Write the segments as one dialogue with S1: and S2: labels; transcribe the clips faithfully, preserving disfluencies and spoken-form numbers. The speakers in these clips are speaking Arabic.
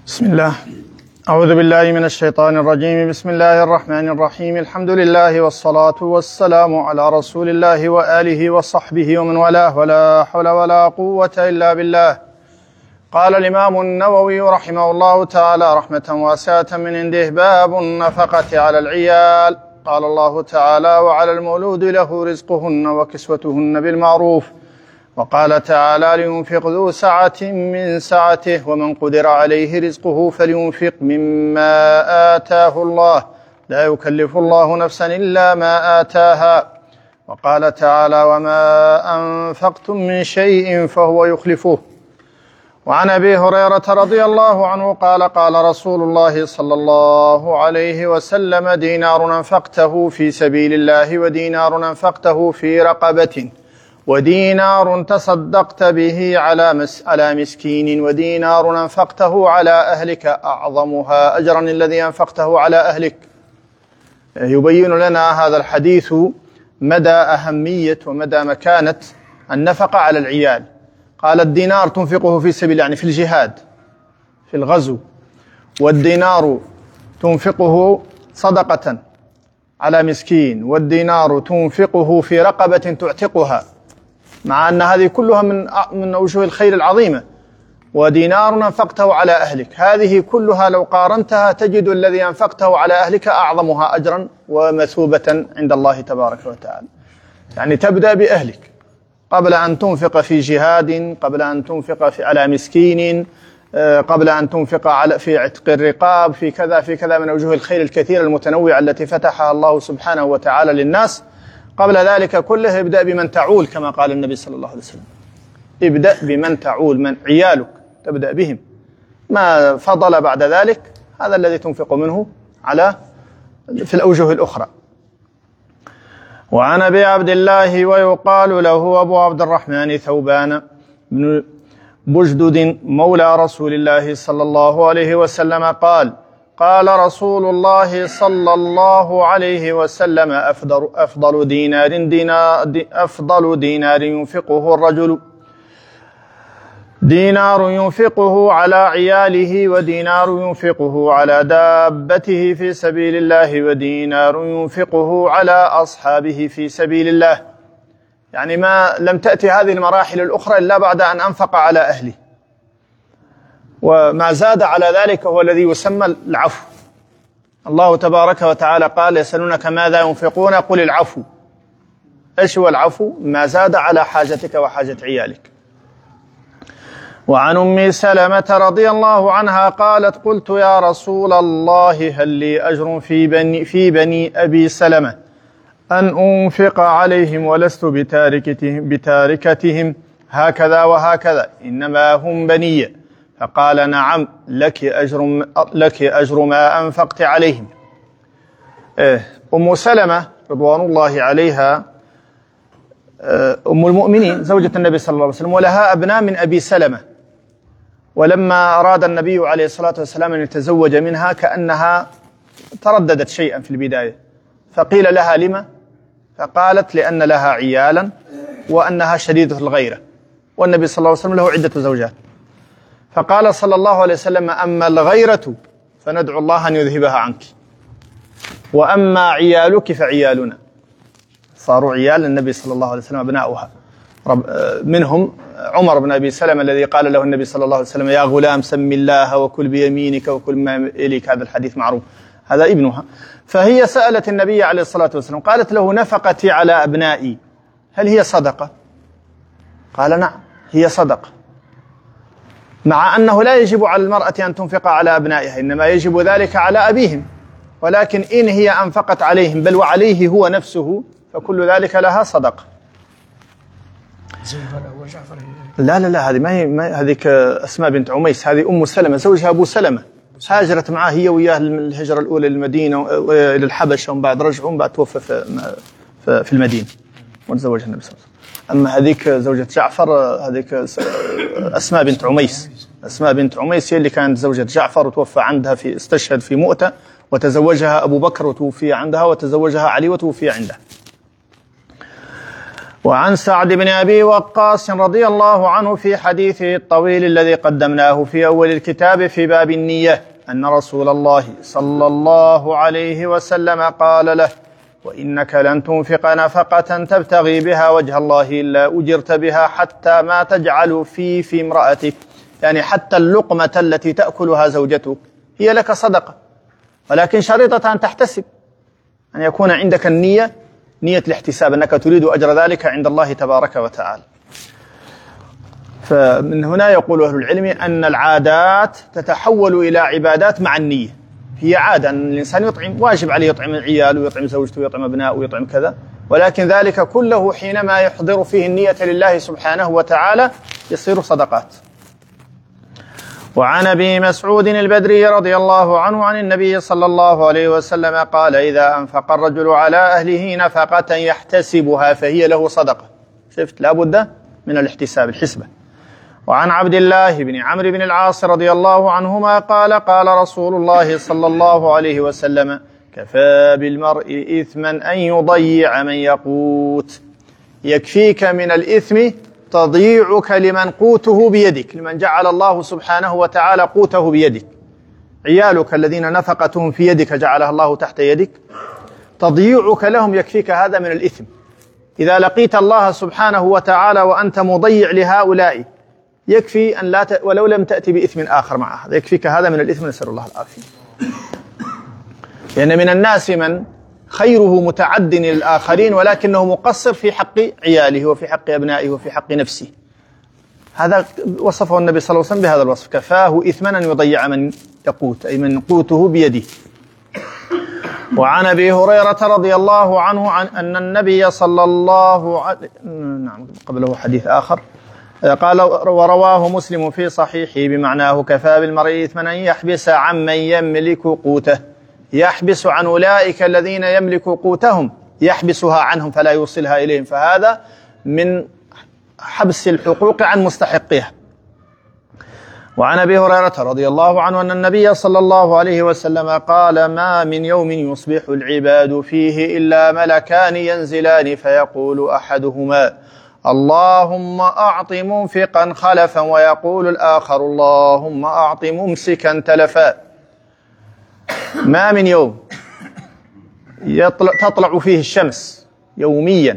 S1: بسم الله. أعوذ بالله من الشيطان الرجيم. بسم الله الرحمن الرحيم. الحمد لله والصلاة والسلام على رسول الله وآله وصحبه ومن والاه، ولا حول ولا قوة إلا بالله. قال الإمام النووي رحمه الله تعالى رحمة واسعة من عنده: باب النفقة على العيال. قال الله تعالى: وعلى المولود له رزقهن وكسوتهن بالمعروف. وقال تعالى: لينفق ذو سعة من سعته ومن قدر عليه رزقه فلينفق مما آتاه الله لا يكلف الله نفسا إلا ما آتاها. وقال تعالى: وما أنفقتم من شيء فهو يخلفه. وعن أبي هريرة رضي الله عنه قال: قال رسول الله صلى الله عليه وسلم: دينار أنفقته في سبيل الله، ودينار أنفقته في رقبة، ودينار تصدقت به على مس على مسكين، ودينار أنفقته على أهلك أعظمها أجرا الذي أنفقته على أهلك. يبين لنا هذا الحديث مدى أهمية ومدى مكانة النفقة على العيال. قال: الدينار تنفقه في سبيل، يعني في الجهاد في الغزو، والدينار تنفقه صدقة على مسكين، والدينار تنفقه في رقبة تعتقها، مع أن هذه كلها من من أوجه الخير العظيمة. ودينار أنفقته على أهلك، هذه كلها لو قارنتها تجد الذي أنفقته على أهلك أعظمها أجرا ومثوبة عند الله تبارك وتعالى. يعني تبدأ بأهلك قبل أن تنفق في جهاد، قبل أن تنفق في على مسكين، قبل أن تنفق على في عتق الرقاب، في كذا في كذا من أوجه الخير الكثير المتنوعة التي فتحها الله سبحانه وتعالى للناس. قبل ذلك كله ابدأ بمن تعول، كما قال النبي صلى الله عليه وسلم: ابدأ بمن تعول، من عيالك تبدأ بهم، ما فضل بعد ذلك هذا الذي تنفق منه على في الأوجه الأخرى. وعن أبي عبد الله ويقال له أبو عبد الرحمن ثوبان بن بجدد مولى رسول الله صلى الله عليه وسلم قال: قال رسول الله صلى الله عليه وسلم: أفضل, أفضل دينار دينار أفضل دينار ينفقه الرجل دينار ينفقه على عياله، ودينار ينفقه على دابته في سبيل الله، ودينار ينفقه على أصحابه في سبيل الله. يعني ما لم تأتي هذه المراحل الأخرى إلا بعد أن أنفق على أهله. وما زاد على ذلك هو الذي يسمى العفو. الله تبارك وتعالى قال: يسألونك ماذا ينفقون قل العفو. إيش هو العفو؟ ما زاد على حاجتك وحاجة عيالك. وعن أم سلمة رضي الله عنها قالت: قلت يا رسول الله هل لي أجر في بني, في بني أبي سلمة أن أنفق عليهم ولست بتاركتهم, بتاركتهم هكذا وهكذا، إنما هم بني. فقال: نعم، لك أجر, لك أجر ما أنفقت عليهم. أم سلمة رضوان الله عليها أم المؤمنين زوجة النبي صلى الله عليه وسلم، ولها أبناء من أبي سلمة. ولما أراد النبي عليه الصلاة والسلام أن يتزوج منها كأنها ترددت شيئا في البداية، فقيل لها: لما؟ فقالت: لأن لها عيالا وأنها شديدة الغيرة، والنبي صلى الله عليه وسلم له عدة زوجات. فقال صلى الله عليه وسلم: أما الغيرة فندعو الله أن يذهبها عنك، وأما عيالك فعيالنا. صاروا عيال النبي صلى الله عليه وسلم أبناؤها، منهم عمر بن أبي سلمة الذي قال له النبي صلى الله عليه وسلم: يا غلام سم الله وكل بيمينك وكل ما إليك. هذا الحديث معروف، هذا ابنها. فهي سألت النبي عليه الصلاة والسلام، قالت له: نفقتي على أبنائي هل هي صدقة؟ قال: نعم، هي صدقة، مع أنه لا يجب على المرأة أن تنفق على أبنائها، إنما يجب ذلك على أبيهم، ولكن إن هي أنفقت عليهم بل وعليه هو نفسه فكل ذلك لها صدقة. لا لا لا هذه ما هي ما هذيك أسماء بنت عميس، هذه أم سلمة زوجها أبو سلمة، هاجرت معه هي وياه الهجرة الأولى للمدينة إلى الحبشة، ومن بعد رجعوا، ومن بعد توفى في في المدينة وتزوجها النبي صلى الله عليه وسلم. أما هذيك زوجة جعفر هذيك أسماء بنت عميس، أسماء بنت عميس هي اللي كانت زوجة جعفر، وتوفى عندها في استشهد في مؤتة، وتزوجها أبو بكر وتوفي عندها، وتزوجها علي وتوفي عنده. وعن سعد بن أبي وقاص رضي الله عنه في حديثه الطويل الذي قدمناه في أول الكتاب في باب النية أن رسول الله صلى الله عليه وسلم قال له: وإنك لن تنفق نفقة تبتغي بها وجه الله إلا أجرت بها حتى ما تجعل في في امرأتك، يعني حتى اللقمة التي تأكلها زوجتك هي لك صدقة، ولكن شريطة أن تحتسب، أن يكون عندك النية، نية الاحتساب، أنك تريد أجر ذلك عند الله تبارك وتعالى. فمن هنا يقول أهل العلم أن العادات تتحول إلى عبادات مع النية. هي عادة أن الإنسان يطعم، واجب عليه يطعم عياله ويطعم زوجته ويطعم أبناءه ويطعم كذا، ولكن ذلك كله حينما يحضر فيه النية لله سبحانه وتعالى يصير صدقات. وعن أبي مسعود البدري رضي الله عنه عن النبي صلى الله عليه وسلم قال: إذا أنفق الرجل على أهله نفقة يحتسبها فهي له صدقة. شفت، لا بد من الاحتساب، الحسبة. وعن عبد الله بن عمرو بن العاص رضي الله عنهما قال: قال رسول الله صلى الله عليه وسلم: كفى بالمرء إثما أن يضيع من يقوت. يكفيك من الإثم تضيعك لمن قوته بيدك، لمن جعل الله سبحانه وتعالى قوته بيدك. عيالك الذين نفقتهم في يدك جعلها الله تحت يدك، تضييعك لهم يكفيك هذا من الإثم. إذا لقيت الله سبحانه وتعالى وأنت مضيع لهؤلاء يكفي أن لا ت... ولو لم تأتي بإثم آخر مع هذا، يكفيك هذا من الإثم، نسأل الله العافية. لأن من الناس من خيره متعد للآخرين ولكنه مقصر في حق عياله وفي حق أبنائه وفي حق نفسه. هذا وصفه النبي صلى الله عليه وسلم بهذا الوصف: كفاه إثما أن يضيع من يقوت، أي من قوته بيده. وعن أبي هريرة رضي الله عنه عن أن النبي صلى الله عليه نعم قبله حديث آخر قال: ورواه مسلم في صحيحه بمعناه: كفى بالمرء إثما أن يحبس عمن يملك قوته. يحبس عن أولئك الذين يملك قوتهم، يحبسها عنهم فلا يوصلها إليهم، فهذا من حبس الحقوق عن مستحقها. وعن أبي هريرة رضي الله عنه أن النبي صلى الله عليه وسلم قال: ما من يوم يصبح العباد فيه إلا ملكان ينزلان فيقول أحدهما: اللهم أعط منفقا خلفا، ويقول الآخر: اللهم أعط ممسكا تلفا. ما من يوم يطلع تطلع فيه الشمس يوميا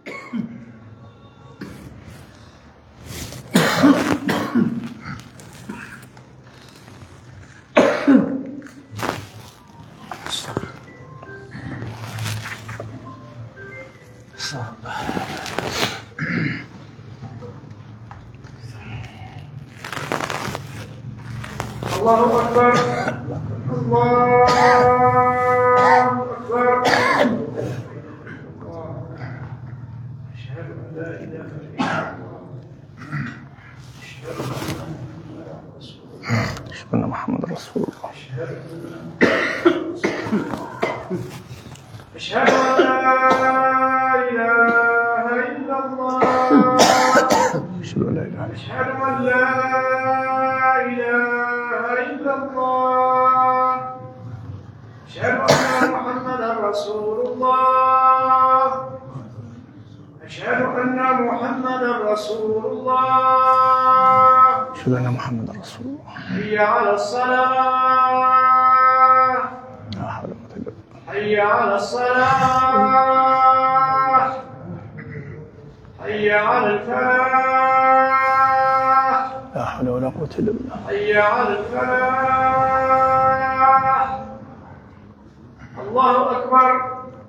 S2: الله أكبر الله أكبر. أشهد أن لا إله إلا الله،
S1: أشهد أن محمد رسول الله،
S2: أشهد أن لا إله إلا الله،
S1: أشهد أن لا إله
S2: أشهد أن لا إله إلا الله، أشهد أن محمدا رسول الله، أشهد أن محمدا رسول الله،
S1: أشهد أن محمد رسول الله.
S2: حي على الصلاة،
S1: لا حول ولا قوة إلا بالله.
S2: حي على الصلاة، حي على الفلاح،
S1: لا حول ولا قوة إلا بالله.
S2: حي على الفلاح. الله أكبر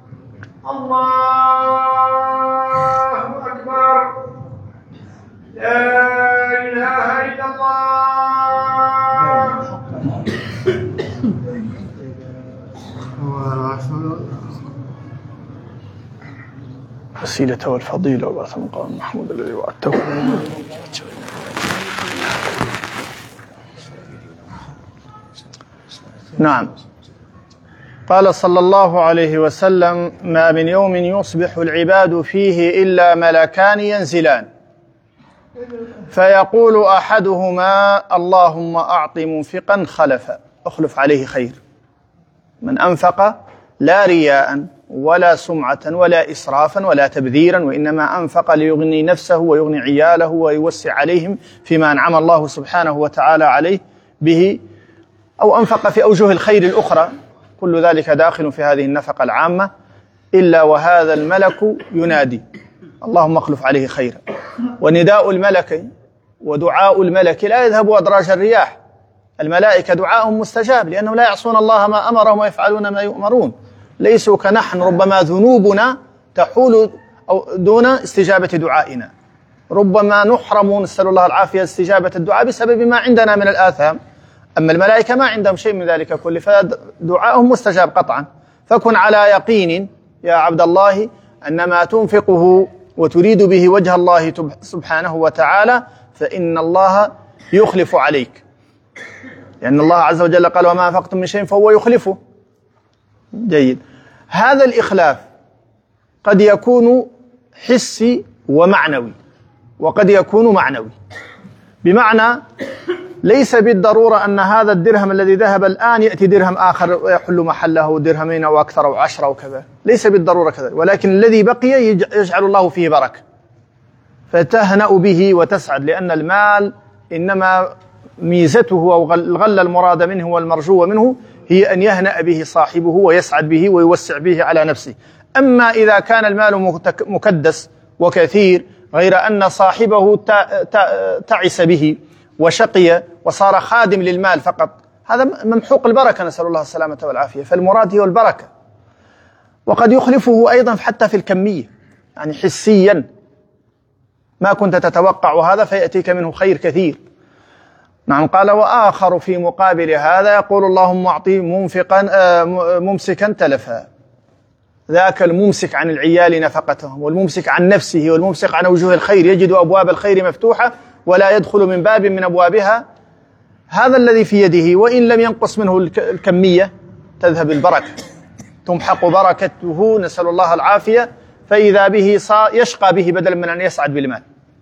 S2: الله أكبر. لا إله إلا الله.
S1: الوسيلة والفضيلة وبعث مقام محمود الذي وعدته. نعم. قال صلى الله عليه وسلم: ما من يوم يصبح العباد فيه إلا ملكان ينزلان فيقول أحدهما: اللهم أعط منفقا خلفا، أخلف عليه خير. من أنفق لا رياء ولا سمعة ولا إسرافا ولا تبذيرا، وإنما أنفق ليغني نفسه ويغني عياله ويوسع عليهم فيما أنعم الله سبحانه وتعالى عليه به، أو أنفق في أوجه الخير الأخرى، كل ذلك داخل في هذه النفقة العامة، إلا وهذا الملك ينادي اللهم اخلف عليه خيرا. ونداء الملك ودعاء الملك لا يذهب أدراج الرياح، الملائكة دعاءهم مستجاب لأنهم لا يعصون الله ما أمرهم ويفعلون ما يؤمرون، ليسوا كنحن ربما ذنوبنا تحول أو دون استجابة دعائنا، ربما نحرم نسأل الله العافية استجابة الدعاء بسبب ما عندنا من الآثام، أما الملائكة ما عندهم شيء من ذلك كله، فدعاءهم مستجاب قطعا. فكن على يقين يا عبد الله أن ما تنفقه وتريد به وجه الله سبحانه وتعالى فإن الله يخلف عليك، لأن الله عز وجل قال وما أنفقتم من شيء فهو يخلفه. جيد. هذا الإخلاف قد يكون حسي ومعنوي، وقد يكون معنوي، بمعنى ليس بالضرورة أن هذا الدرهم الذي ذهب الآن يأتي درهم آخر ويحل محله درهمين أو أكثر أو عشرة أو كذا، ليس بالضرورة كذا، ولكن الذي بقي يجعل الله فيه بركة فتهنأ به وتسعد، لأن المال إنما ميزته أو الغل المراد منه والمرجو منه هي أن يهنأ به صاحبه ويسعد به ويوسع به على نفسه. أما إذا كان المال مكدس وكثير غير أن صاحبه تعس به وشقي وصار خادم للمال فقط، هذا ممحوق البركة، نسأل الله السلامة والعافية. فالمراد هو البركة. وقد يخلفه أيضا حتى في الكمية، يعني حسيا ما كنت تتوقع هذا فيأتيك منه خير كثير. نعم. قال وآخر في مقابل هذا يقول اللهم أعطي منفقا ممسكا تلفا، ذاك الممسك عن العيال نفقتهم، والممسك عن نفسه، والممسك عن وجوه الخير، يجد أبواب الخير مفتوحة ولا يدخل من باب من أبوابها، هذا الذي في يده وإن لم ينقص منه الكمية تذهب البركة، تمحق بركته، نسأل الله العافية، فإذا به يشقى به بدلا من أن يسعد بالمال.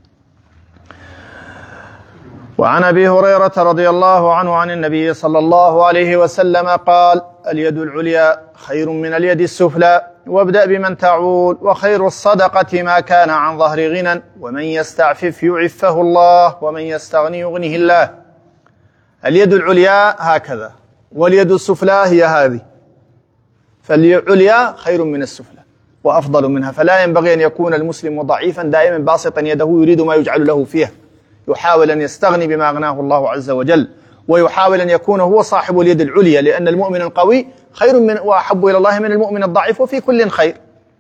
S1: وعن أبي هريرة رضي الله عنه عن النبي صلى الله عليه وسلم قال اليد العليا خير من اليد السفلى، وابدأ بمن تعول، وخير الصدقة ما كان عن ظهر غنى، ومن يستعفف يعفه الله، ومن يستغني يغنيه الله. اليد العليا هكذا، واليد السفلى هي هذه، فالعليا خير من السفلى وأفضل منها، فلا ينبغي أن يكون المسلم ضعيفا دائما باسطا يده يريد ما يجعل له فيها، يحاول أن يستغني بما أغناه الله عز وجل، ويحاول أن يكون هو صاحب اليد العليا، لأن المؤمن القوي خير من وأحب إلى الله من المؤمن الضعيف، وفي كل خير.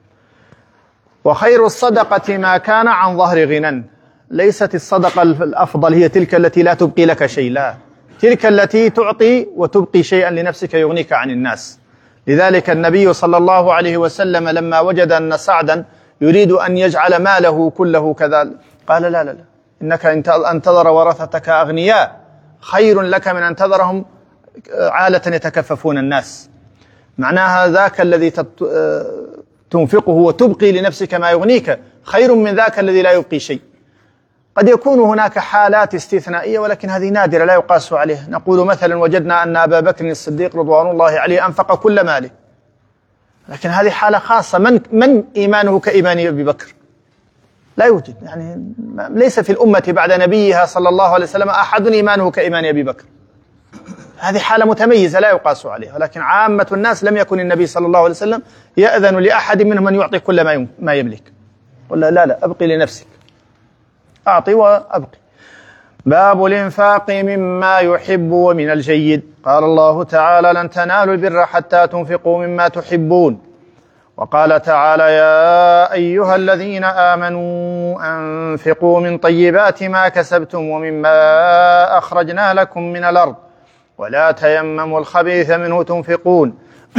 S1: وخير الصدقة ما كان عن ظهر غنى، ليست الصدقة الأفضل هي تلك التي لا تبقي لك شيء، لا، تلك التي تعطي وتبقي شيئا لنفسك يغنيك عن الناس. لذلك النبي صلى الله عليه وسلم لما وجد أن سعدا يريد أن يجعل ماله كله كذا قال لا لا لا، إنك أن تذر ورثتك أغنياء خير لك من أن تذرهم عالة يتكففون الناس. معناها ذاك الذي تنفقه وتبقي لنفسك ما يغنيك خير من ذاك الذي لا يبقي شيء. قد يكون هناك حالات استثنائية ولكن هذه نادرة لا يقاس عليها. نقول مثلا وجدنا أن أبا بكر الصديق رضوان الله عليه أنفق كل ماله، لكن هذه حالة خاصة. من من إيمانه كإيمان أبي بكر؟ لا يوجد، يعني ليس في الأمة بعد نبيها صلى الله عليه وسلم أحد إيمانه كإيمان أبي بكر. هذه حالة متميزة لا يقاس عليها، ولكن عامة الناس لم يكن النبي صلى الله عليه وسلم يأذن لأحد منهم أن يعطي كل ما ما يملك، قل لا لا أبقي لنفسك، أعطي وأبقي. باب الإنفاق مما يحب ومن الجيد. قال الله تعالى لن تنالوا البر حتى تنفقوا مما تحبون. وقال تعالى يا أيها الذين آمنوا أنفقوا من طيبات ما كسبتم ومما أخرجنا لكم من الأرض ولا تيمموا الخبيث منه تنفقون.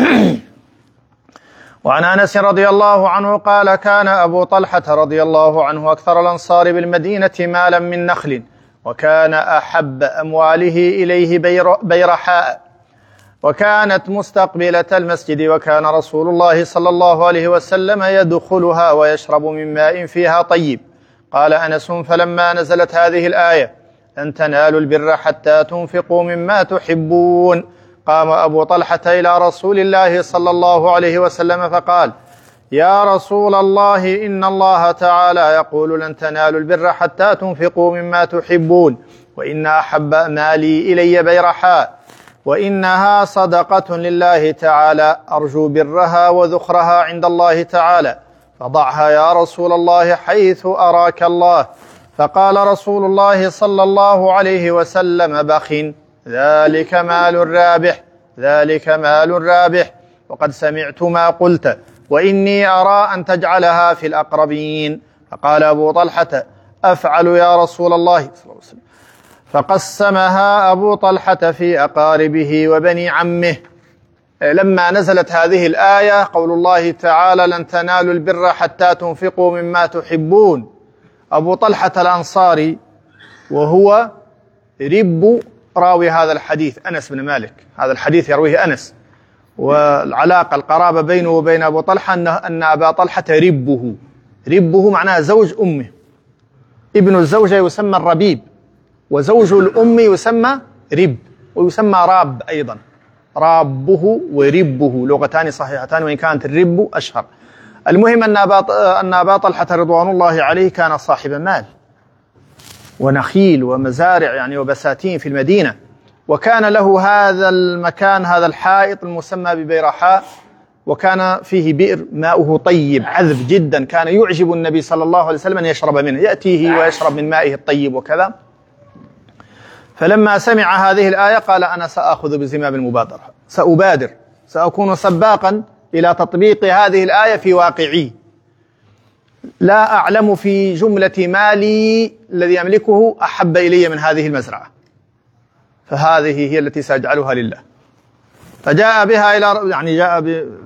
S1: وعن أنس رضي الله عنه قال كان أبو طلحة رضي الله عنه أكثر الأنصار بالمدينة مالا من نخل، وكان أحب أمواله إليه بيرحاء، وكانت مستقبلة المسجد، وكان رسول الله صلى الله عليه وسلم يدخلها ويشرب من ماء فيها طيب. قال أنس فلما نزلت هذه الآية لن تنالوا البر حتى تنفقوا مما تحبون قام أبو طلحة إلى رسول الله صلى الله عليه وسلم فقال يا رسول الله إن الله تعالى يقول لن تنالوا البر حتى تنفقوا مما تحبون وإن أحب مالي إلي بيرحاء وإنها صدقة لله تعالى أرجو برها وذخرها عند الله تعالى فضعها يا رسول الله حيث أراك الله. فقال رسول الله صلى الله عليه وسلم بخ ذلك مال رابح ذلك مال رابح وقد سمعت ما قلت وإني أرى أن تجعلها في الأقربين. فقال أبو طلحة أفعل يا رسول الله صلى الله عليه وسلم. فقسمها أبو طلحة في أقاربه وبني عمه. لما نزلت هذه الآية قول الله تعالى لن تنالوا البر حتى تنفقوا مما تحبون، أبو طلحة الأنصاري وهو رب راوي هذا الحديث أنس بن مالك، هذا الحديث يرويه أنس، والعلاقة القرابة بينه وبين أبو طلحة أن أبا طلحة ربه، ربه معناه زوج أمه، ابن الزوجة يسمى الربيب وزوج الأم يسمى رب ويسمى راب أيضا، رابه وربه لغتان صحيحتان وإن كانت الرب أشهر. المهم أن أبا أن أبا طلحة رضوان الله عليه كان صاحب مال ونخيل ومزارع يعني وبساتين في المدينة، وكان له هذا المكان هذا الحائط المسمى ببيرحاء، وكان فيه بئر ماؤه طيب عذب جدا، كان يعجب النبي صلى الله عليه وسلم أن يشرب منه، يأتيه ويشرب من مائه الطيب وكذا. فلما سمع هذه الآية قال أنا سأخذ بزمام المبادرة، سأبادر، سأكون سباقا إلى تطبيق هذه الآية في واقعي، لا أعلم في جملة مالي الذي أملكه أحب إلي من هذه المزرعة، فهذه هي التي سأجعلها لله. فجاء بها إلى يعني جاء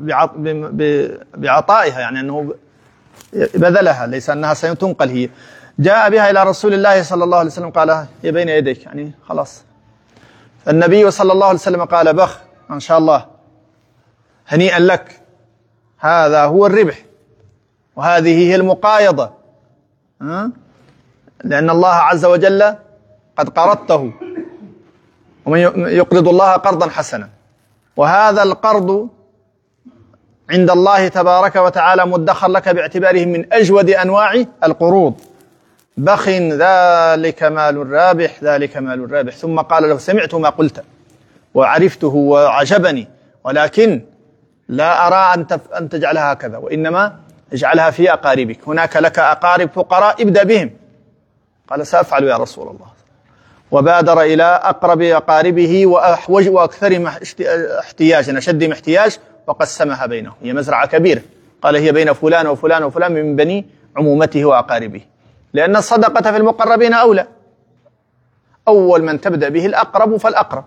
S1: بعطائها، يعني أنه بذلها، ليس أنها ستنقل، هي جاء بها إلى رسول الله صلى الله عليه وسلم قال هي بين يديك، يعني خلاص. فالنبي صلى الله عليه وسلم قال بخ إن شاء الله، هنيئا لك، هذا هو الربح وهذه هي المقايضة، أه؟ لأن الله عز وجل قد قرضته، ومن يقرض الله قرضا حسنا، وهذا القرض عند الله تبارك وتعالى مدخر لك باعتباره من أجود أنواع القروض. بخ ذلك مال رابح ذلك مال رابح. ثم قال له سمعت ما قلت وعرفته وعجبني، ولكن لا أرى أن تجعلها هكذا، وإنما اجعلها في أقاربك، هناك لك أقارب فقراء ابدأ بهم. قال سأفعل يا رسول الله، وبادر إلى أقرب أقاربه وأحوج وأكثرهم احتياجا أشدهم احتياج، وقسمها بينهم. هي مزرعة كبيرة، قال هي بين فلان وفلان وفلان من بني عمومته وأقاربه، لأن الصدقة في المقربين أولى، أول من تبدأ به الأقرب فالأقرب.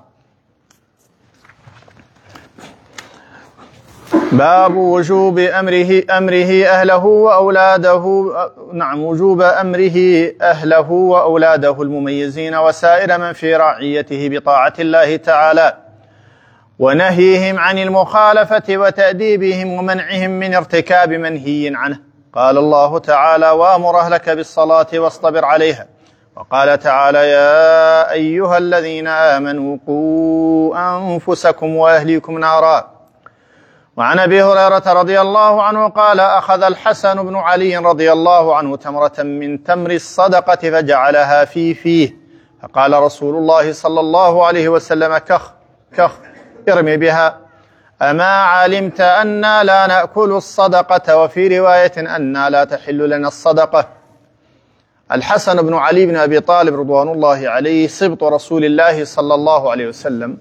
S1: باب وجوب أمره أمره أهله وأولاده نعم وجوب أمره أهله وأولاده المميزين وسائر من في رعيته بطاعة الله تعالى، ونهيهم عن المخالفة وتأديبهم ومنعهم من ارتكاب منهي عنه. قال الله تعالى وأمر أهلك بالصلاة واصطبر عليها. وقال تعالى يا أيها الذين آمنوا قوا أنفسكم وأهليكم نارا. وعن أبي هريرة رضي الله عنه قال أخذ الحسن بن علي رضي الله عنه تمرة من تمر الصدقة فجعلها في فيه، فقال رسول الله صلى الله عليه وسلم كخ كخ ارمي بها، أما علمت أنا لا نأكل الصدقة، وفي رواية أنا لا تحل لنا الصدقة. الحسن بن علي بن أبي طالب رضوان الله عليه سبط رسول الله صلى الله عليه وسلم،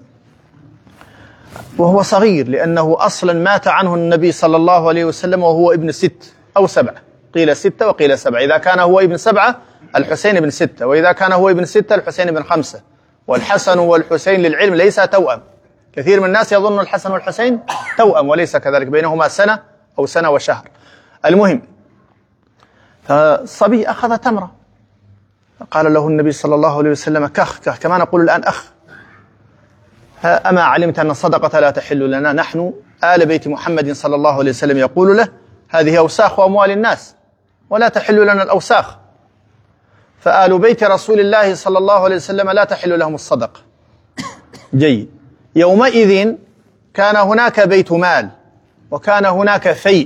S1: وهو صغير، لأنه أصلا مات عنه النبي صلى الله عليه وسلم وهو ابن ست أو سبعة، قيل ستة وقيل سبعة. إذا كان هو ابن سبعة الحسين ابن ستة، وإذا كان هو ابن ستة الحسين ابن خمسة. والحسن والحسين للعلم ليس توأم، كثير من الناس يظن الحسن والحسين توأم وليس كذلك، بينهما سنة أو سنة وشهر. المهم فالصبي أخذ تمرة، قال له النبي صلى الله عليه وسلم كخ كخ، كما نقول الآن أخ، أما علمت أن الصدقة لا تحل لنا؟ نحن آل بيت محمد صلى الله عليه وسلم يقول له هذه أوساخ وأموال الناس ولا تحل لنا الأوساخ، فآل بيت رسول الله صلى الله عليه وسلم لا تحل لهم الصدقة. جيد. يومئذ كان هناك بيت مال وكان هناك فيء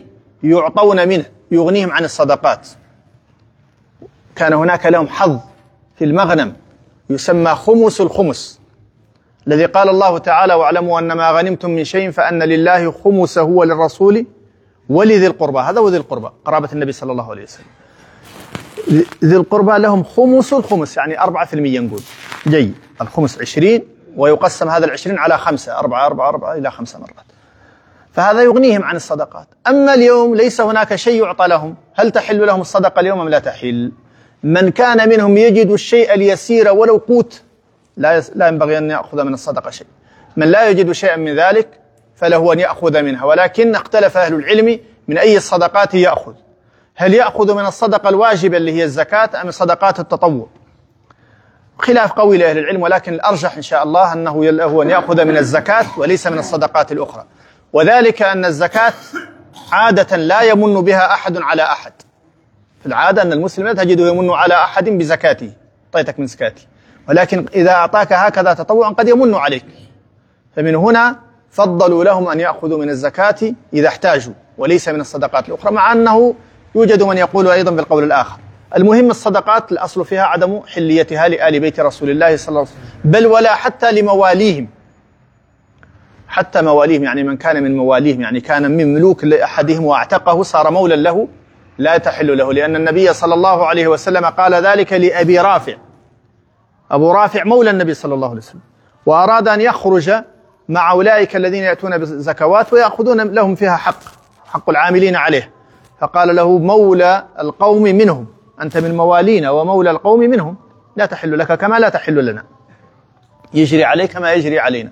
S1: يعطون منه يغنيهم عن الصدقات. كان هناك لهم حظ في المغنم يسمى خمس الخمس، الذي قال الله تعالى: واعلموا أن ما غنمتم من شيء فأن لله خمسه وللرسول ولذي القربى. هذا وذي القربى قرابة النبي صلى الله عليه وسلم. ذي القربى لهم خمس الخمس، يعني أربعة في المية نقول. جيد. الخمس عشرين، ويقسم هذا العشرين على خمسة، أربعة أربعة أربعة إلى خمسة مرات، فهذا يغنيهم عن الصدقات. أما اليوم ليس هناك شيء يعطى لهم. هل تحل لهم الصدقة اليوم أم لا تحل؟ من كان منهم يجد الشيء اليسير ولو قوت لا لا ينبغي أن يأخذ من الصدقة شيء. من لا يجد شيئا من ذلك فله أن يأخذ منها، ولكن اختلف أهل العلم من أي الصدقات يأخذ. هل يأخذ من الصدقة الواجبة اللي هي الزكاة أم صدقات التطوع؟ خلاف قوي لأهل العلم، ولكن الأرجح إن شاء الله أنه له أن يأخذ من الزكاة وليس من الصدقات الأخرى، وذلك أن الزكاة عادة لا يمن بها أحد على أحد. في العادة أن المسلم لا تجده يمن على أحد بزكاته، أعطيتك من زكاتي، ولكن إذا أعطاك هكذا تطوعا قد يمن عليك. فمن هنا فضلوا لهم أن يأخذوا من الزكاة إذا احتاجوا وليس من الصدقات الأخرى، مع أنه يوجد من يقول أيضا بالقول الآخر. المهم الصدقات الأصل فيها عدم حليتها لآل بيت رسول الله صلى الله عليه وسلم، بل ولا حتى لمواليهم، حتى مواليهم، يعني من كان من مواليهم، يعني كان من ملوك لأحدهم واعتقه صار مولا له، لا تحل له، لأن النبي صلى الله عليه وسلم قال ذلك لأبي رافع. أبو رافع مولى النبي صلى الله عليه وسلم، وأراد أن يخرج مع أولئك الذين يأتون بالزكوات ويأخذون لهم فيها حق حق العاملين عليه، فقال له: مولى القوم منهم، أنت من موالينا ومولى القوم منهم، لا تحل لك كما لا تحل لنا، يجري عليك ما يجري علينا.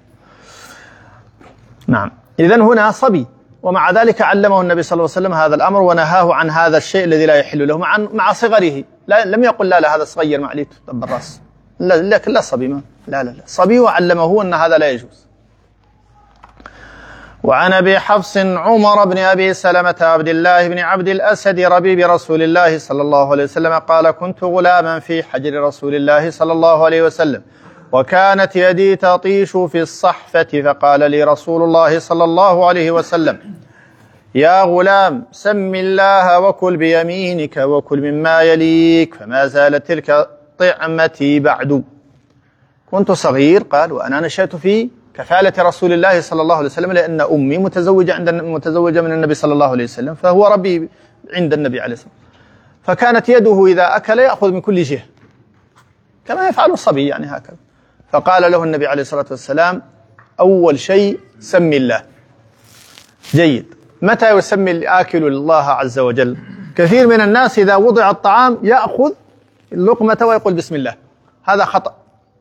S1: نعم. إذن هنا صبي، ومع ذلك علمه النبي صلى الله عليه وسلم هذا الأمر ونهاه عن هذا الشيء الذي لا يحل له مع مع صغره. لا لم يقل لا لا هذا صغير معليت طب الرأس، لا لكن لا صبي، ما لا لا لا صبي، وعلمه أن هذا لا يجوز. وعن أبي حفص عمر بن أبي سلمة عبد الله بن عبد الأسد ربيب رسول الله صلى الله عليه وسلم قال: كنت غلاما في حجر رسول الله صلى الله عليه وسلم، وكانت يدي تطيش في الصحفة، فقال لي رسول الله صلى الله عليه وسلم: يا غلام سم الله وكل بيمينك وكل مما يليك، فما زالت تلك طعمتي بعد. كنت صغير، قال، وأنا نشأت في كفالة رسول الله صلى الله عليه وسلم، لأن أمي متزوجة عند متزوجة من النبي صلى الله عليه وسلم، فهو ربي عند النبي عليه الصلاة والسلام، فكانت يده إذا أكل يأخذ من كل جهة كما يفعل الصبي، يعني هكذا. فقال له النبي عليه الصلاة والسلام: أول شيء سم الله. جيد. متى يسمي الآكل الله عز وجل؟ كثير من الناس إذا وضع الطعام يأخذ اللقمة ويقول بسم الله، هذا خطأ.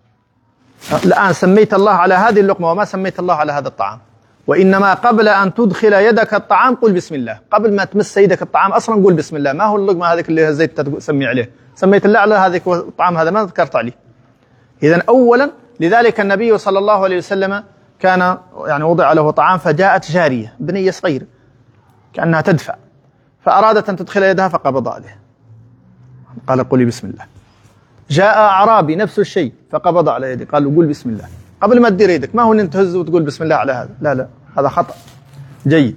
S1: الآن سميت الله على هذه اللقمة وما سميت الله على هذا الطعام، وإنما قبل أن تدخل يدك الطعام قل بسم الله، قبل ما تمس يدك الطعام أصلا قل بسم الله. ما هو اللقمة هذيك اللي هزيت تسمي عليه؟ سميت الله على هذيك الطعام هذا ما ذكرت عليه. إذن أولا، لذلك النبي صلى الله عليه وسلم كان يعني وضع له طعام، فجاءت جارية بنية صغيرة كأنها تدفع، فأرادت أن تدخل يدها فقبض عليه، قال: قولي بسم الله. جاء أعرابي نفس الشيء فقبض على يدي، قال له: قول بسم الله قبل ما تدير يدك، ما هو أن تهز وتقول بسم الله على هذا، لا لا هذا خطأ. جيد.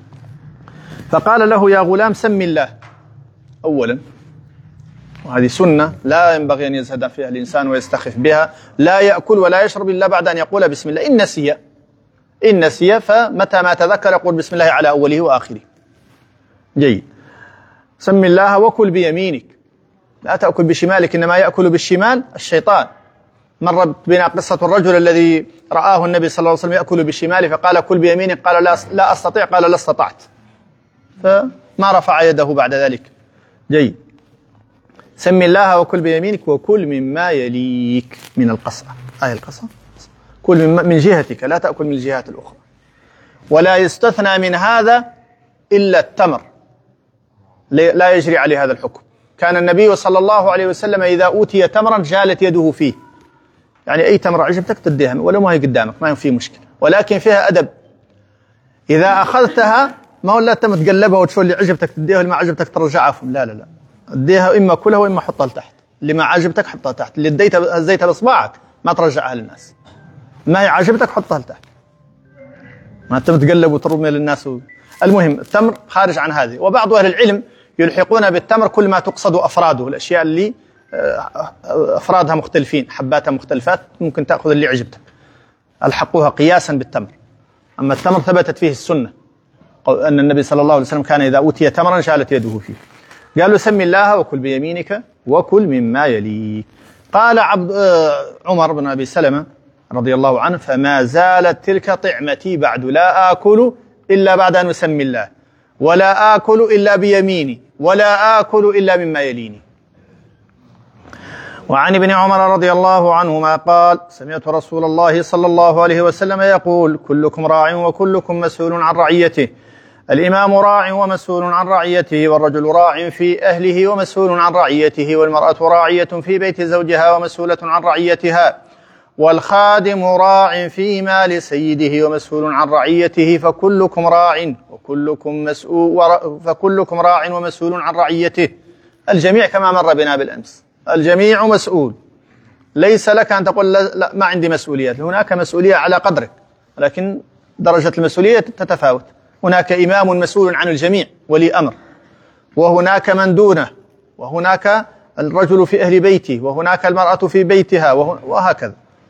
S1: فقال له: يا غلام سم الله أولا، وهذه سنة لا ينبغي أن يزهد فيها الإنسان ويستخف بها، لا يأكل ولا يشرب إلا بعد أن يقول بسم الله، إن نسي إن نسي فمتى ما تذكر يقول بسم الله على أوله وآخره. جيد. سم الله وكل بيمينك، لا تأكل بشمالك، إنما يأكل بالشمال الشيطان. مرت بنا قصة الرجل الذي رآه النبي صلى الله عليه وسلم يأكل بالشمال، فقال: كل بيمينك، قال: لا لا أستطيع، قال: لا استطعت، فما رفع يده بعد ذلك. جيد. سم الله وكل بيمينك وكل مما يليك من القصعة، آية القصعة، كل من جهتك، لا تأكل من الجهات الأخرى. ولا يستثنى من هذا إلا التمر، لا يجري عليه هذا الحكم. كان النبي صلى الله عليه وسلم إذا أوتي تمرا جالت يده فيه، يعني أي تمر عجبتك تديها ولو ما هي قدامك، ما هي فيه مشكلة، ولكن فيها أدب. إذا أخذتها ما هو لا تقلبها وتشوف اللي عجبتك تديها، اللي ما عجبتك ترجعها فهم، لا لا لا، اديها إما كلها وإما حطها لتحت، اللي ما عجبتك حطها تحت، اللي اديتها هزيتها بإصبعك ما ترجعها للناس، ما هي عجبتك حطها لتحت. ما أنت بتقلب وترمي للناس. المهم التمر خارج عن هذه. وبعض أهل العلم يلحقون بالتمر كل ما تقصد أفراده، الأشياء اللي أفرادها مختلفين، حباتها مختلفات، ممكن تأخذ اللي عجبتك، ألحقوها قياسا بالتمر. أما التمر ثبتت فيه السنة أن النبي صلى الله عليه وسلم كان إذا أوتي تمرا شالت يده فيه. قالوا سم الله وكل بيمينك وكل مما يليك. قال عبد عمر بن أبي سلمة رضي الله عنه: فما زالت تلك طعمتي بعد، لا آكل إلا بعد أن أسمي الله، ولا آكل إلا بيميني، ولا آكل إلا مما يليني. وعن ابن عمر رضي الله عنهما قال: سمعت رسول الله صلى الله عليه وسلم يقول: كلكم راع وكلكم مسؤول عن رعيته، الإمام راع ومسؤول عن رعيته، والرجل راع في أهله ومسؤول عن رعيته، والمرأة راعية في بيت زوجها ومسؤولة عن رعيتها، والخادم راع في مال سيده ومسؤول عن رعيته، فكلكم راع وكلكم مسؤول فكلكم راع ومسؤول عن رعيته. الجميع كما مر بنا بالأمس، الجميع مسؤول، ليس لك أن تقول لا ما عندي مسؤوليات، هناك مسؤولية على قدرك، لكن درجة المسؤولية تتفاوت. هناك إمام مسؤول عن الجميع ولي أمر، وهناك من دونه، وهناك الرجل في أهل بيته، وهناك المرأة في بيتها، وهكذا.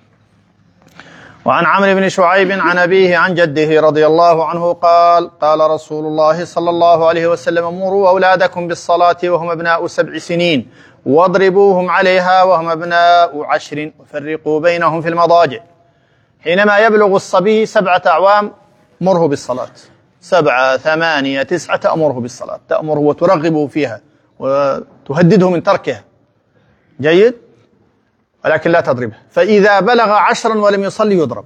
S1: وعن عمرو بن شعيب عن أبيه عن جده رضي الله عنه قال: قال رسول الله صلى الله عليه وسلم: مروا أولادكم بالصلاة وهم أبناء سبع سنين، واضربوهم عليها وهم أبناء عشر، وفرقوا بينهم في المضاجع. حينما يبلغ الصبي سبعة أعوام مره بالصلاة، سبعة ثمانية تسعة تأمره بالصلاة، تأمره وترغبه فيها وتهدده من تركها، جيد، ولكن لا تضربه. فإذا بلغ عشرا ولم يصلي يضرب،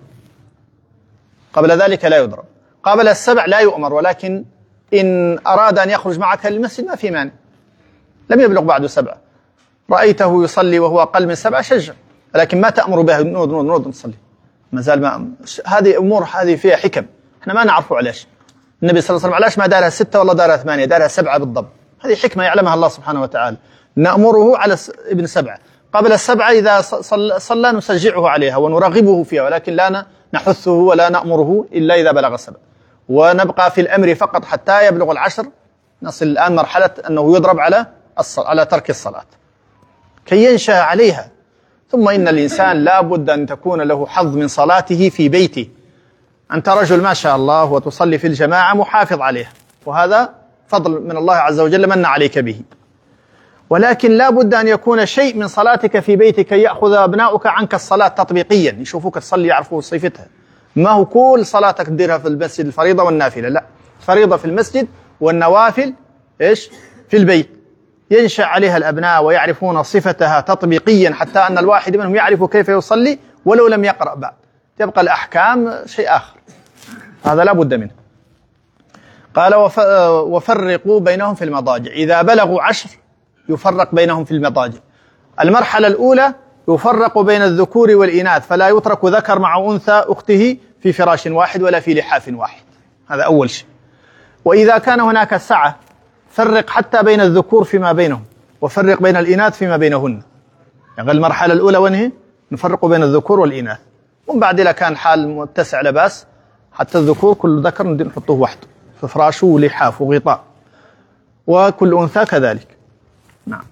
S1: قبل ذلك لا يضرب. قبل السبع لا يؤمر، ولكن إن أراد أن يخرج معك للمسجد ما في مانع. لم يبلغ بعد سبعة، رأيته يصلي وهو أقل من سبعة شجع، لكن ما تأمر به نود نود نود نصلي، ما زال ما. هذه أمور هذه فيها حكم احنا ما نعرفه علاش النبي صلى الله عليه وسلم علاش ما دارها ستة والله دارها ثمانية، دارها سبعة بالضبط. هذه حكمة يعلمها الله سبحانه وتعالى. نأمره على ابن سبعة، قبل السبعة إذا صلى, صلى نشجعه عليها ونرغبه فيها، ولكن لا نحثه ولا نأمره إلا إذا بلغ السبع، ونبقى في الأمر فقط حتى يبلغ العشر. نصل الآن مرحلة أنه يضرب على على ترك الصلاة كي ينشأ عليها. ثم إن الإنسان لا بد أن تكون له حظ من صلاته في بيته. أنت رجل ما شاء الله وتصلي في الجماعة محافظ عليها، وهذا فضل من الله عز وجل من عليك به، ولكن لا بد أن يكون شيء من صلاتك في بيتك يأخذ أبناؤك عنك الصلاة تطبيقيا، يشوفوك تصلي يعرفوا صفتها. ما هو كل صلاتك تديرها في المسجد الفريضة والنافلة، لا، فريضة في المسجد والنوافل إيش في البيت، ينشأ عليها الأبناء ويعرفون صفتها تطبيقيا، حتى أن الواحد منهم يعرف كيف يصلي ولو لم يقرأ بعد. تبقى الأحكام شيء آخر، هذا لا بد منه. قال: وفرقوا بينهم في المضاجع. إذا بلغوا عشر يفرق بينهم في المضاجع. المرحلة الأولى يفرق بين الذكور والإناث، فلا يترك ذكر مع أنثى أخته في فراش واحد ولا في لحاف واحد، هذا أول شيء. وإذا كان هناك سعة فرق حتى بين الذكور فيما بينهم، وفرق بين الإناث فيما بينهن. يعني المرحلة الأولى وانهي نفرق بين الذكور والإناث، ومن بعد إذا كان حال متسع لباس حتى الذكور كل ذكر نحطه وحده في فراشه ولحاف وغطاء، وكل أنثى كذلك. نعم.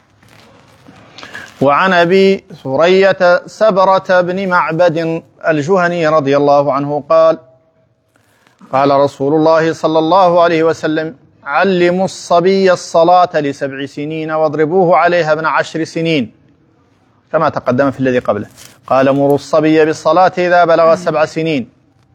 S1: وعن أبي ثرية سبرة بن معبد الجهني رضي الله عنه قال: قال رسول الله صلى الله عليه وسلم: علموا الصبي الصلاة لسبع سنين واضربوه عليها ابن عشر سنين، كما تقدم في الذي قبله. قال: مروا الصبي بالصلاة إذا بلغ سبع سنين.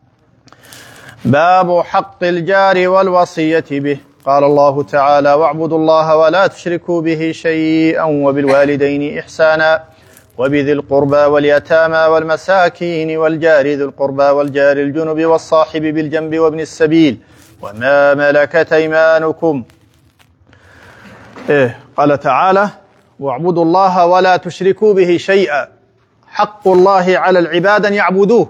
S1: باب حق الجار والوصية به. قال الله تعالى: واعبدوا الله ولا تشركوا به شيئا وبالوالدين إحسانا وبذي القربى واليتامى والمساكين والجار ذي القربى والجار الجنب والصاحب بالجنب وابن السبيل وما ملكت أيمانكم. إيه قال تعالى: واعبدوا الله ولا تشركوا به شيئا. حق الله على العباد أن يعبدوه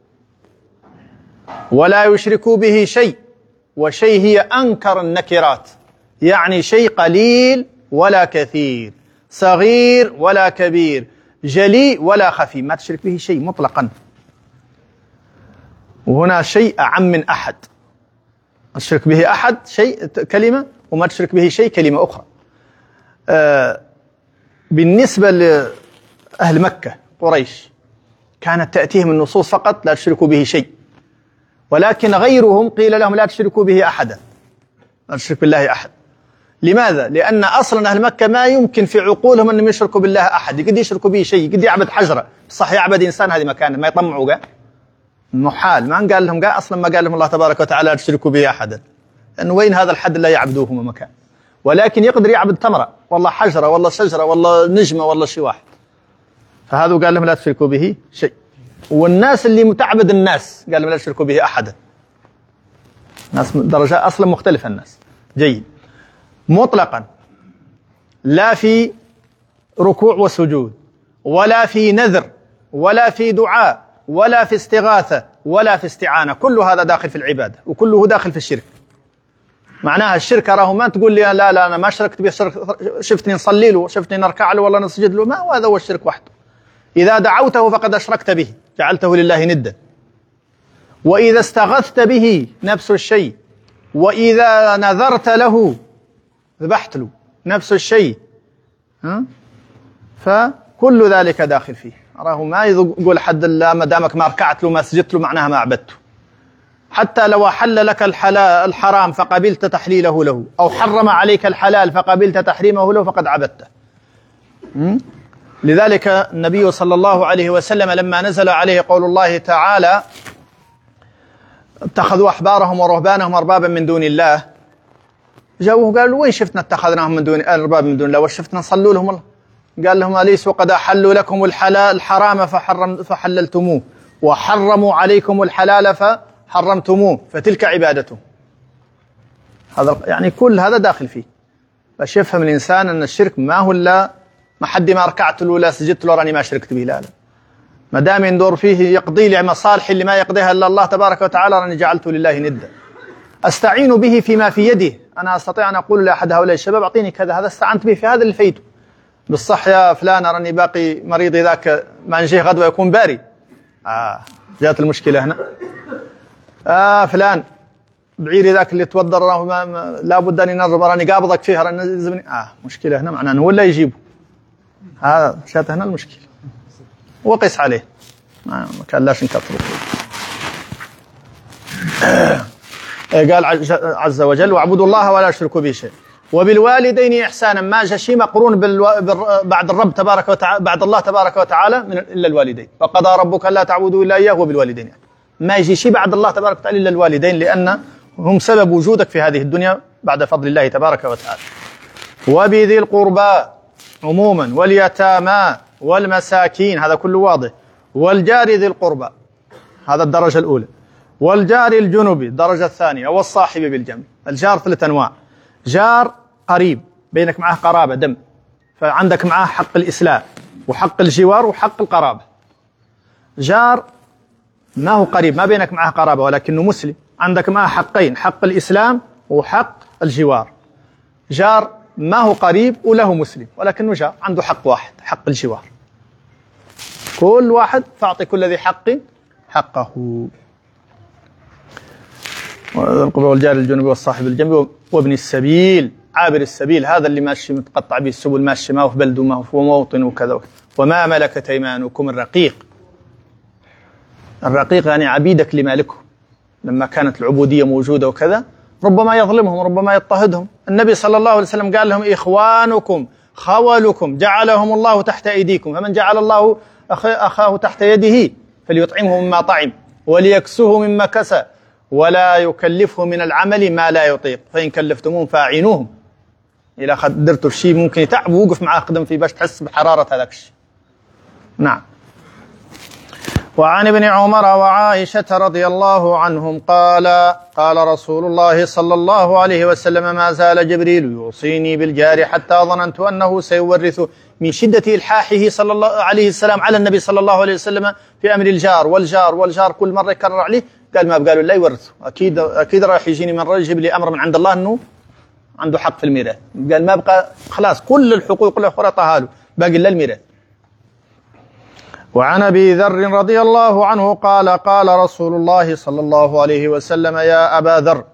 S1: ولا يشركوا به شيء، وشيء هي أنكر النكرات، يعني شيء قليل ولا كثير، صغير ولا كبير، جلي ولا خفي، ما تشرك به شيء مطلقا. وهنا شيء أعم من أحد. الشرك به أحد شيء كلمة، وما تشرك به شيء كلمة أخرى. آه بالنسبة لأهل مكة قريش كانت تأتيهم النصوص فقط لا تشركوا به شيء، ولكن غيرهم قيل لهم لا تشركوا به أحدا، لا تشرك بالله أحد. لماذا؟ لأن أصلا أهل مكة ما يمكن في عقولهم أنهم يشركوا بالله أحد، قد يشركوا به شيء، قد يعبد حجرة، صح يعبد إنسان هذه مكانه ما يطمعوا قال محال. ما قال لهم قال أصلا ما قال لهم الله تبارك وتعالى لا تشركوا به أحدا، لأنه وين هذا الحد لا يعبدوه مكان، ولكن يقدر يعبد تمرة والله حجرة والله شجرة والله نجمة والله شيء واحد. فهذا قال لهم لا تشركوا به شيء. والناس اللي متعبد الناس قال لهم لا تشركوا به أحدا، ناس درجات أصلا مختلفة الناس. جيد. مطلقا لا في ركوع وسجود ولا في نذر ولا في دعاء ولا في استغاثة ولا في استعانة، كل هذا داخل في العبادة وكله داخل في الشرك. معناها الشرك راه ما تقول لي لا لا أنا ما شركت به، شفتني نصلي له، شفتني نركع له والله نسجد له، ما هو هذا هو الشرك وحده. إذا دعوته فقد أشركت به، جعلته لله ندا. وإذا استغثت به نفس الشيء، وإذا نذرت له ذبحت له نفس الشيء. ها؟ فكل ذلك داخل فيه. راه ما يقول حد لا ما دامك ما ركعت له ما سجدت له معناها ما عبدته. حتى لو حل لك الحلال الحرام فقبلت تحليله له، أو حرم عليك الحلال فقبلت تحريمه له، فقد عبدته. لذلك النبي صلى الله عليه وسلم لما نزل عليه قول الله تعالى اتخذوا أحبارهم ورهبانهم أربابا من دون الله، جاءوه قالوا وين شفتنا اتخذناهم من دون أرباب من دون الله، وشفتنا نصلوا لهم الله؟ قال لهم أليسوا قد أحلوا لكم الحلال الحرام فحرم فحللتموه، وحرموا عليكم الحلال فحرمتموه، فتلك عبادته. هذا يعني كل هذا داخل فيه. باش يفهم الإنسان أن الشرك ما هو إلا ما حد ما ركعت له ولا سجدت له راني ما شركت به، لا لا، ما دام يندور فيه يقضي لي مصالح اللي ما يقضيها إلا الله تبارك وتعالى راني جعلته لله ندا. أستعين به فيما في يده، أنا أستطيع أن أقول لأحد هؤلاء الشباب أعطيني كذا، هذا استعنت به في هذا اللي فيته. بالصح يا فلان راني باقي مريضي ذاك ما نجيه غدوة يكون باري. آه جاءت المشكلة هنا. آه فلان بعيري ذاك اللي توضر راه ما ما لابد أن ينرب راني قابضك فيها راني نزبني. آه مشكلة هنا معناه هو اللي يجيبه. هذا جاءت هنا المشكلة. وقس عليه ما كان لاش نكثره. قال عز وجل واعبدوا الله ولا تشركوا به شيء وبالوالدين إحسانا. ما جاء شيء مقرون بالو... بعد الرب تبارك وتعالى بعد الله تبارك وتعالى من إلا الوالدين. وقضى ربك لا تعبدوا إلا إياه وبالوالدين، ما يجي شيء بعد الله تبارك وتعالى إلا الوالدين، لأن هم سبب وجودك في هذه الدنيا بعد فضل الله تبارك وتعالى. وبذي القربى عموما واليتامى والمساكين، هذا كله واضح. والجار ذي القربى هذا الدرجة الأولى، والجار الجنب الدرجة الثانية، والصاحب بالجنب. الجار ثلاث أنواع: جار قريب بينك معه قرابة دم، فعندك معه حق الإسلام وحق الجوار وحق القرابة. جار ما هو قريب ما بينك معه قرابة ولكنه مسلم، عندك معه حقين: حق الإسلام وحق الجوار. جار ما هو قريب وله مسلم ولكنه جار عنده حق واحد، حق الجوار. كل واحد فأعطي كل ذي حق حقه. والجار الجنوبي والصاحب الجنبي وابن السبيل، عابر السبيل، هذا اللي ماشي متقطع به السبل، ماشي ما هو في بلد وما هو في موطن وكذا. وما ملكت أيمانكم، الرقيق. الرقيق يعني عبيدك لمالكهم، لما كانت العبودية موجودة وكذا ربما يظلمهم ربما يضطهدهم. النبي صلى الله عليه وسلم قال لهم إخوانكم خولكم جعلهم الله تحت أيديكم، فمن جعل الله أخاه تحت يده فليطعمه مما طعم وليكسه مما كسى ولا يكلفه من العمل ما لا يطيق، فإن كلفتموهم فاعينوهم. إلى قدرتوا الشيء ممكن يتعب ووقف معاه قدم فيه باش تحس بحرارة هذاك الشيء. نعم. وعن ابن عمر وعائشة رضي الله عنهم قال قال رسول الله صلى الله عليه وسلم: ما زال جبريل يوصيني بالجار حتى ظننت أنه سيورث، من شدة إلحاحه صلى الله عليه السلام على النبي صلى الله عليه وسلم في أمر الجار والجار والجار، كل مرة يكرر عليه. قال ما بقالوا لا يورثه، أكيد أكيد راح يجيني من رجل يجيب لي أمر من عند الله أنه عنده حق في الميراث. قال ما بقى خلاص كل الحقوق الأخرى طهاله، باقي إلا الميراث. وعن أبي ذر رضي الله عنه قال قال رسول الله صلى الله عليه وسلم يا أبا ذر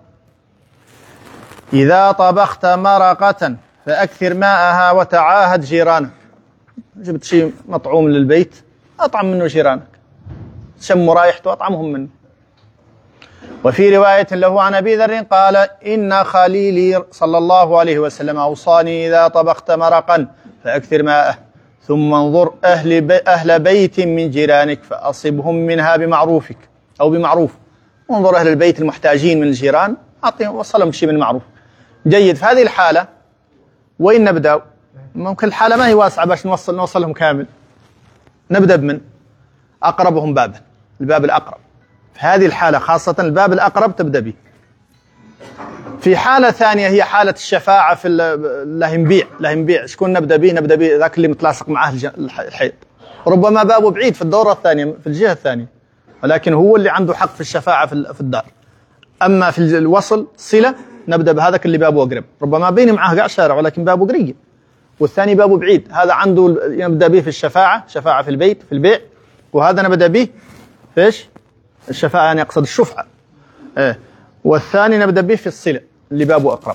S1: إذا طبخت مرقة فأكثر ماءها وتعاهد جيرانك. جبت شيء مطعوم للبيت أطعم منه جيرانك، شموا رايحته أطعمهم منه. وفي رواية له عن أبي ذر قال إن خليلي صلى الله عليه وسلم أوصاني إذا طبخت مرقا فأكثر ماءه ثم انظر أهل, بي أهل بيت من جيرانك فأصبهم منها بمعروفك أو بمعروف. انظر أهل البيت المحتاجين من الجيران أعطيهم وصلهم شيء من معروف. جيد. في هذه الحالة وين نبدأ؟ ممكن الحالة ما هي واسعة باش نوصل نوصلهم كامل. نبدأ بمن؟ أقربهم بابا، الباب الأقرب. في هذه الحالة خاصة الباب الأقرب تبدأ به. في حالة ثانية هي حالة الشفاعة في الله نبيع الله نبيع شكون نبدأ به؟ نبدأ به ذاك اللي متلاصق معه الحيط، ربما بابه بعيد في الدورة الثانية في الجهة الثانية، ولكن هو اللي عنده حق في الشفاعة في الدار. أما في الوصل صلة نبدأ بهذاك اللي بابه أقرب، ربما بيني معه قاع شارع ولكن بابه قريب، والثاني بابه بعيد، هذا عنده نبدأ به في الشفاعة، شفاعة في البيت في البيع، وهذا نبدأ به فيش الشفاعة يعني أقصد الشفعة. إيه. والثاني نبدأ به في الصلة اللي بابه أقرب.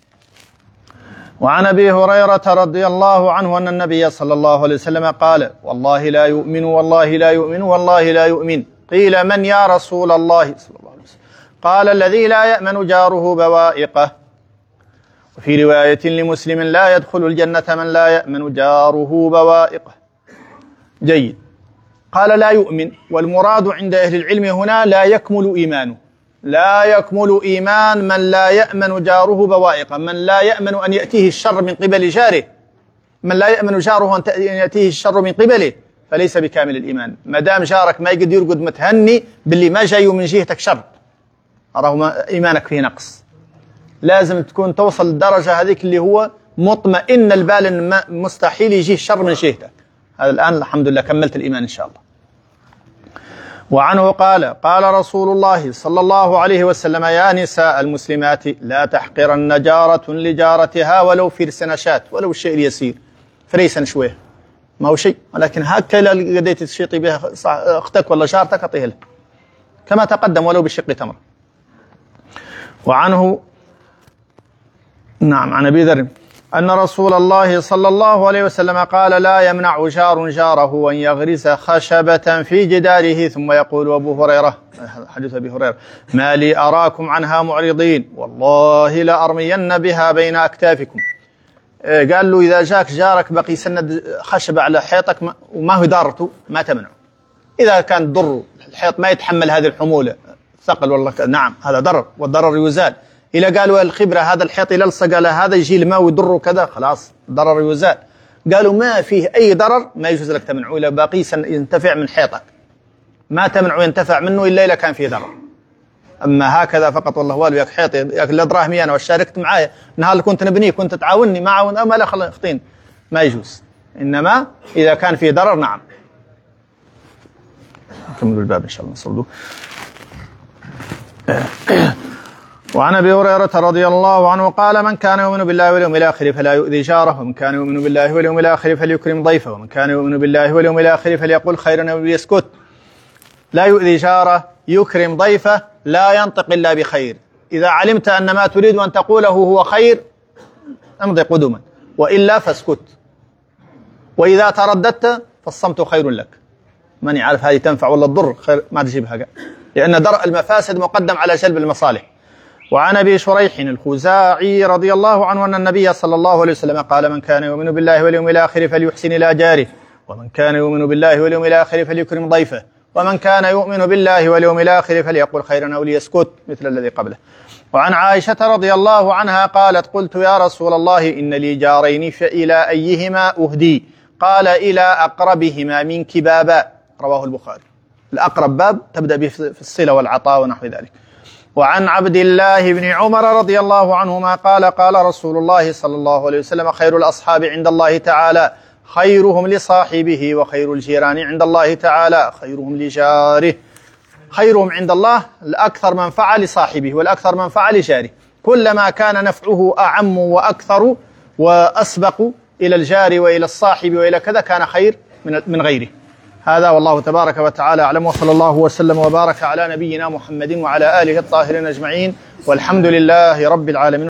S1: وعن أبي هريرة رضي الله عنه أن النبي صلى الله عليه وسلم قال والله لا يؤمن والله لا يؤمن والله لا يؤمن. قيل من يا رسول الله صلى الله عليه وسلم؟ قال الذي لا يأمن جاره بوائقه. وفي رواية لمسلم لا يدخل الجنة من لا يأمن جاره بوائقه. جيد. قال لا يؤمن، والمراد عند أهل العلم هنا لا يكمل إيمانه، لا يكمل إيمان من لا يأمن جاره بوائقه، من لا يأمن أن يأتيه الشر من قبل جاره، من لا يأمن جاره أن يأتيه الشر من قبله فليس بكامل الإيمان. ما دام جارك ما يقدر يرقد متهني باللي ما جاي من جهتك شر، أراه إيمانك فيه نقص. لازم تكون توصل للدرجة هذيك اللي هو مطمئن البال إن مستحيل يجيه الشر من جهتك. هذا الآن الحمد لله كملت الإيمان إن شاء الله. وعنه قال قال رسول الله صلى الله عليه وسلم يا نساء المسلمات لا تحقرن جارة لجارتها ولو فرس نشات، ولو الشيء اليسير فريسا شويه ما هو شيء، ولكن هكذا قديت تشيطي بها أختك ولا جارتك أعطيه له كما تقدم ولو بالشق تمر. وعنه نعم عن أبي ذر أن رسول الله صلى الله عليه وسلم قال لا يمنع جار جاره أن يغرس خشبة في جداره ثم يقول أبو هريرة حديث أبي هريرة ما لي أراكم عنها معرضين والله لأرمين بها بين أكتافكم. قال له إذا جاك جارك بقي سند خشبة على حيطك وما هو دارته ما تمنعه، إذا كان ضر الحيط ما يتحمل هذه الحمولة ثقل والله نعم هذا ضرر والضرر يزال. إلى قالوا الخبرة هذا الحيط يلصق على هذا يجي الماء ويضره كذا خلاص ضرر يزال. قالوا ما فيه أي ضرر ما يجوز لك تمنعه، إلى باقي ينتفع من حيطك ما تمنعه ينتفع منه إلا إذا كان فيه ضرر. أما هكذا فقط والله والو ياك حيط ياك لا دراهمي أنا وشاركت معايا نهار كنت نبنيه كنت تعاونني ما عاون أما لا خلا اختين ما يجوز، إنما إذا كان فيه ضرر نعم. نكمل الباب إن شاء الله نصلوا. وعن أبي هريرة رضي الله عنه قال من كان يؤمن بالله واليوم الآخر فلا يؤذي جاره، ومن كان يؤمن بالله واليوم الآخر فليكرم ضيفه، ومن كان يؤمن بالله واليوم الآخر فليقل خيرا أو ليسكت. لا يؤذي جاره، يكرم ضيفه، لا ينطق إلا بخير. إذا علمت أن ما تريد أن تقوله هو خير امضي قدما، وإلا فاسكت. وإذا ترددت فالصمت خير لك. من يعرف هذه تنفع ولا تضر خير ما تجيبها، لأن درء المفاسد مقدم على جلب المصالح. وعن أبي شريح الخزاعي رضي الله عنه أن النبي صلى الله عليه وسلم قال من كان يؤمن بالله واليوم الآخر فليحسن إلى جاره، ومن كان يؤمن بالله واليوم الآخر فليكرم ضيفه، ومن كان يؤمن بالله واليوم الآخر فليقل خيرا أو ليسكت مثل الذي قبله. وعن عائشة رضي الله عنها قالت قلت يا رسول الله إن لي جارين فإلى أيهما أهدي؟ قال إلى أقربهما منك بابا. رواه البخاري. الأقرب باب تبدأ به في الصلة والعطاء ونحو ذلك. وعن عبد الله بن عمر رضي الله عنهما قال قال رسول الله صلى الله عليه وسلم خير الأصحاب عند الله تعالى خيرهم لصاحبه، وخير الجيران عند الله تعالى خيرهم لجاره. خيرهم عند الله الأكثر منفعة لصاحبه والأكثر منفعة لجاره. كلما كان نفعه أعم وأكثر وأسبق إلى الجار وإلى الصاحب وإلى كذا كان خير من غيره. هذا والله تبارك وتعالى أعلم، وصلى الله وسلم وبارك على نبينا محمد وعلى آله الطاهرين أجمعين، والحمد لله رب العالمين.